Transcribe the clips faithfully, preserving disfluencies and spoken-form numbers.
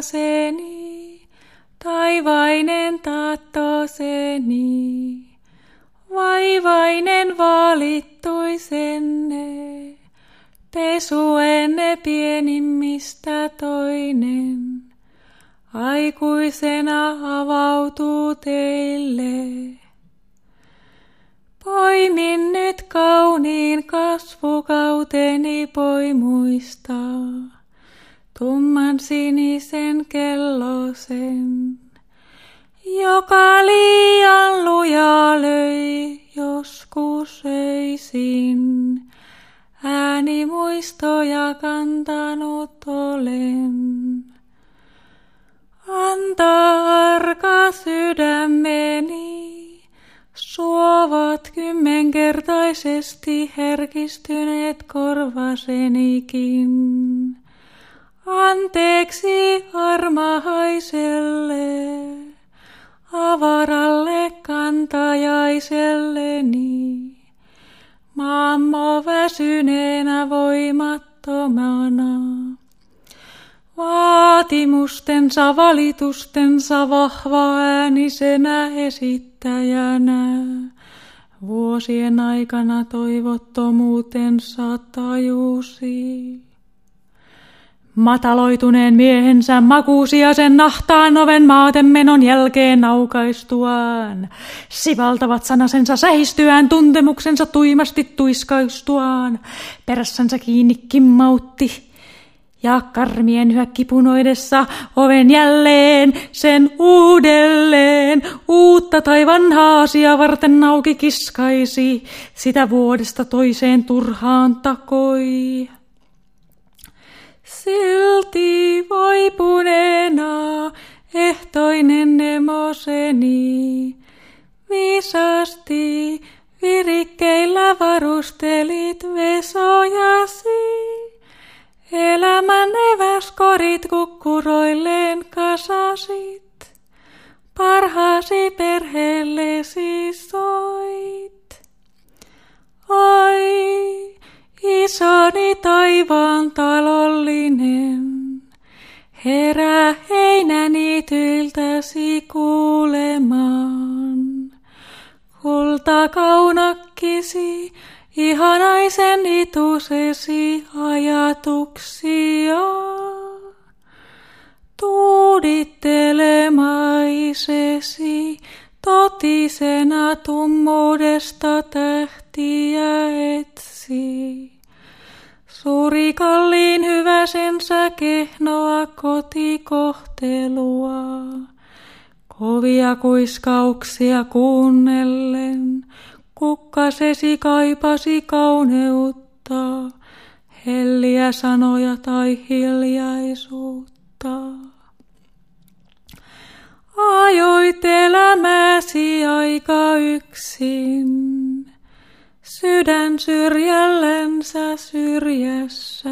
tahtoseni, taivainen tahtoseni, vaivainen valittuisenne, pesuenne pienimmistä toinen, aikuisena avautuu teille. Poimin nyt kauniin kasvukauteni poimuista, tumman sinisen kellosen, joka liian luja löi, joskus öisin. Äänimuistoja kantanut olen. Anta arka sydämeni, suovat kymmenkertaisesti herkistyneet korvasenikin. Anteeksi armahaiselle, avaralle kantajaiselleni, maammo väsyneenä voimattomana. Vaatimustensa, valitustensa vahva äänisenä esittäjänä, vuosien aikana toivottomuutensa tajusi. Mataloituneen miehensä makuusia sen nahtaan oven maatenmenon jälkeen naukaistuaan, sivaltavat sanasensa sähistyään, tuntemuksensa tuimasti tuiskaistuaan, perässänsä kiinni kimmautti. Ja karmien yhä kipunoidessa oven jälleen, sen uudelleen, uutta tai vanhaa asiaa varten auki kiskaisi, sitä vuodesta toiseen turhaan takoi. Silti voipuneena ehtoinen nemoseni, viisaasti virikkeillä varustelit vesojasi. Elämän eväskorit kukkuroilleen kasasit, parhaasi perheellesi soit. Oi, isoni taivaan talollinen, herää heinäniityltäsi kuulemaan. Kultakaunakkisi, ihanaisen itusesi ajatuksia, tuudittelemaisesi totisena tummuudesta tähtiä etsi. Suuri kalliin hyväsensä kehnoa kotikohtelua, kovia kuiskauksia kuunnellen. Kukkasesi kaipasi kauneutta, helliä sanoja tai hiljaisuutta. Ajoit elämäsi aika yksin, sydän syrjällensä syrjässä.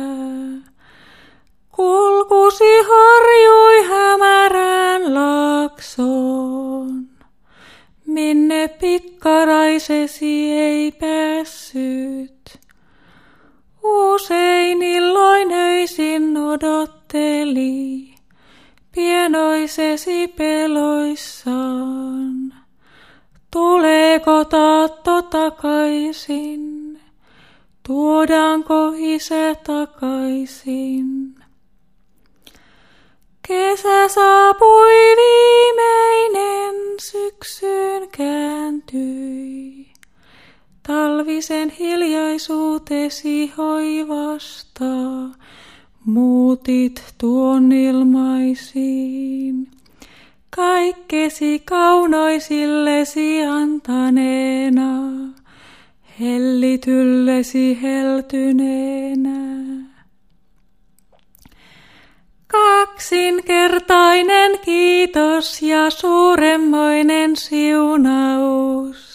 Kulkusi harjui hämärään laaksoon, minne pikkaraisesi ei päässyt. Usein illoin öisin odotteli, pienoisesi peloissaan. Tuleeko taatto takaisin, tuodaanko isä takaisin? Kesä saapui viimeinen, syksyyn kääntyi. Talvisen hiljaisuutesi hoivasta muutit tuon ilmaisiin. Kaikkesi kaunoisillesi antaneena, hellityllesi heltyneenä. Kaksinkertainen kiitos ja suuremmoinen siunaus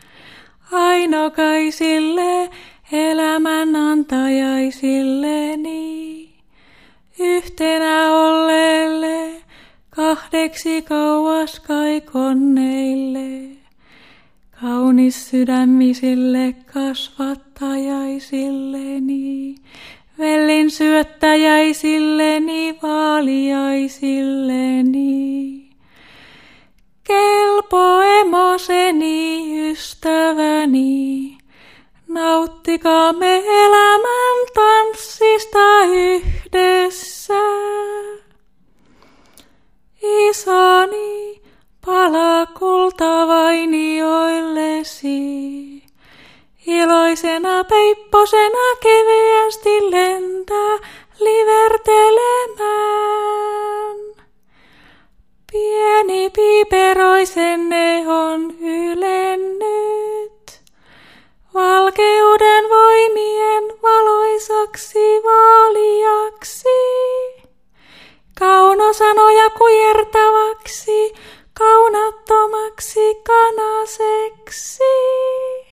ainokaisille elämän antajaisilleni, yhtenä olleelle kahdeksi kauas kaikonneille, kaunis sydämisille kasvattajaisilleni, Vellin syöttäjäisilleni, vaaliaisilleni. Kelpo emoseni, ystäväni, nauttikaamme elämän tanssista yhdessä. Isoni, palaa kultavainioillesi, iloisena peipposena keveästi lentää livertelemään. Pieni piiperoisenne on ylennyt, valkeuden voimien valoisaksi vaaliaksi, kaunosanoja kujertavaksi, kaunattomaksi kanaseksi.